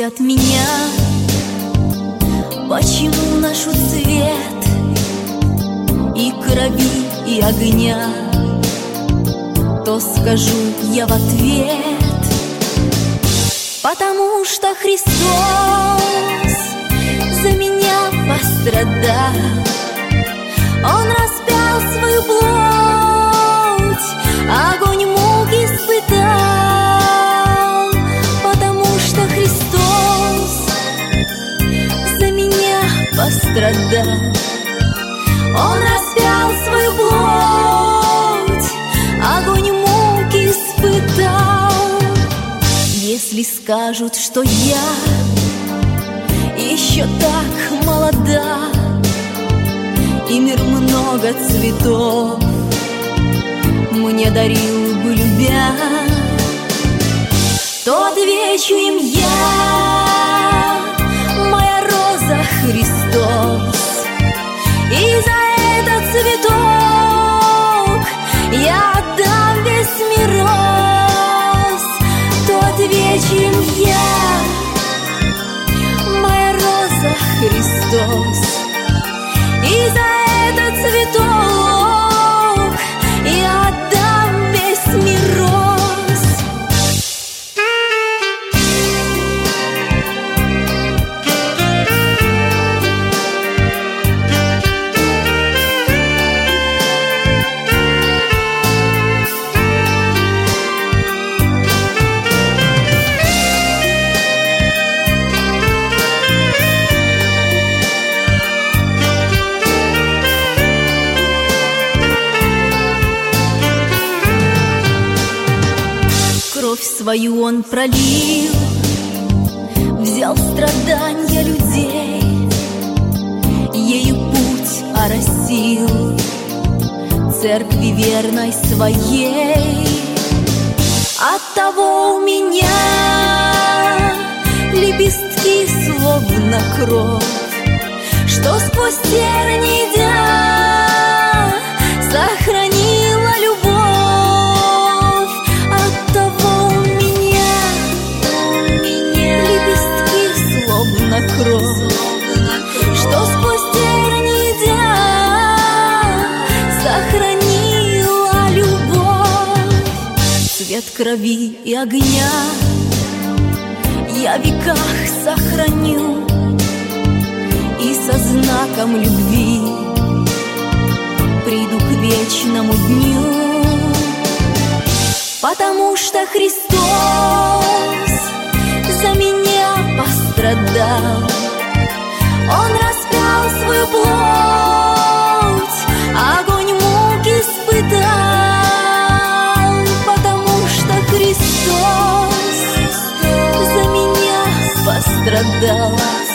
спросят меня, почему ношу цвет и крови, и огня, то скажу я в ответ: потому что Христос за меня пострадал. Он распял свою плоть, огонь мук испытал. Потому что Христос за меня пострадал. Он распял свою плоть, огонь мук испытал. Если скажут, что я еще так молода, и мир много цветов мне дарил бы, любя, то отвечу им я: моя роза Христос. И за этот цветок я отдам весь мир роз. То отвечу им я: моя роза Христос. И за этот цветок я отдам весь мир роз. Кровь свою Он пролил, взял страдания людей, ею путь оросил церкви верной своей. Оттого у меня лепестки словно кровь, что сквозь тернии дня сохранила любовь. Кровь, что сквозь тернии дня сохранила любовь. Цвет крови и огня я в веках сохраню, и со знаком любви приду к вечному дню. Потому что Христос за меня пострадал. Он распял свою плоть, огонь мук испытал. Потому что Христос за меня пострадал.